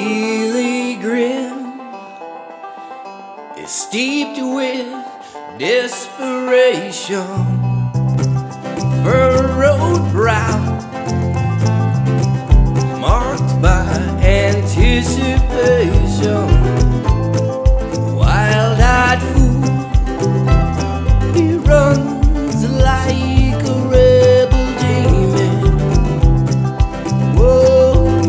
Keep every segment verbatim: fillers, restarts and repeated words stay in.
really grim is steeped with desperation. Furrowed brow marked by anticipation. Wild-eyed fool, he runs like a rebel demon. Whoa,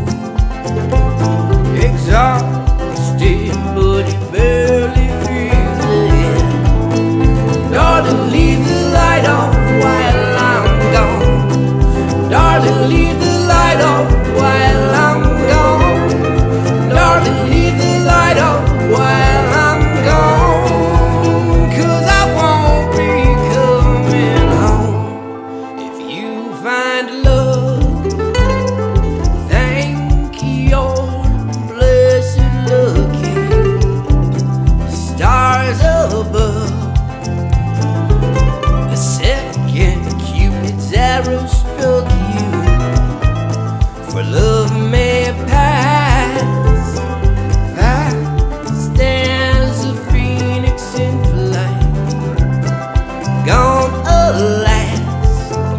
exhausted, but he barely feels it. Darling, leave the light off while I'm gone. Darling, leave the light off while I'm gone. Darling, leave the light off while I'm gone. 'Cause I won't be coming home. If you find love, thank your blessed lucky stars above. The second Cupid's arrow struck you, for love may pass fast as a phoenix in flight. Gone alas,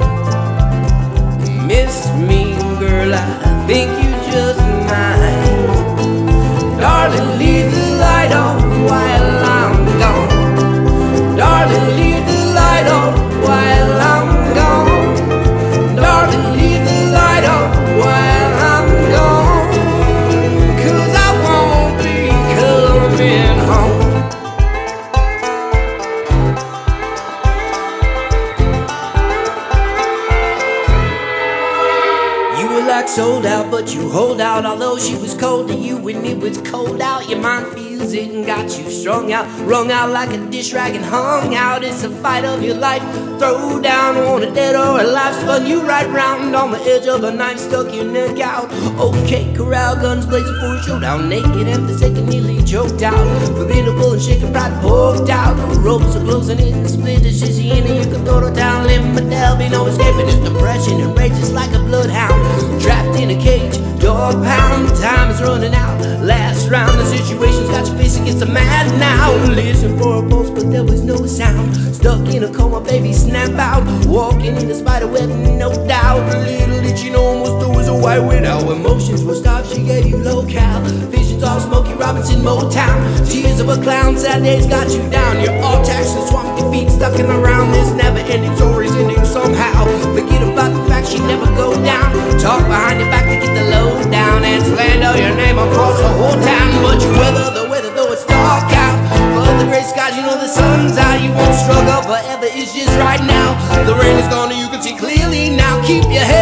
miss me, girl, I think you just might. Darling, leave the light on while I'm gone. Darling, leave the light on while I'm gone. Darling, leave the light on while I'm gone. 'Cause I won't be coming home. You were like sold out, but you hold out. Although she was cold to you when it was cold out, your mind feels it and got you strung out, wrung out like a dish rag and hung out. It's a fight of your life. Throw down on a dead or alive. Spun you right round on the edge of a knife, stuck your neck out. Okay, corral guns blazing for a showdown. Naked and forsaken, nearly choked out. Formidable and shaken, pride poked out. Ropes are closing in, the split is just in, and you can throw it down, limb, but there'll be no escaping this depression. It rages like a bloodhound, trapped in a cage, dog pound. Time is running out, last round. The situation's got you facing against the mad now. Listen for a pulse, but there was no sound. Stuck in a coma, baby, snap out. Walking in a spider web, no doubt. Little did you know, almost there was a white widow. Emotions were stopped, she gave you low-cal. Visions all Smokey Robinson, Motown. Tears of a clown, sad days got you down. You're all taxed and swamped, your feet stuck in the round. This never-ending story's ending somehow. Forget about the fact she never go down. Talk behind your back to get the low down and slander your name across the whole town. But you weather the weather, though it's dark out. For the gray skies, you know the sun's out. You won't struggle forever, it's just right now. The rain is gone and you can see clearly now. Keep your head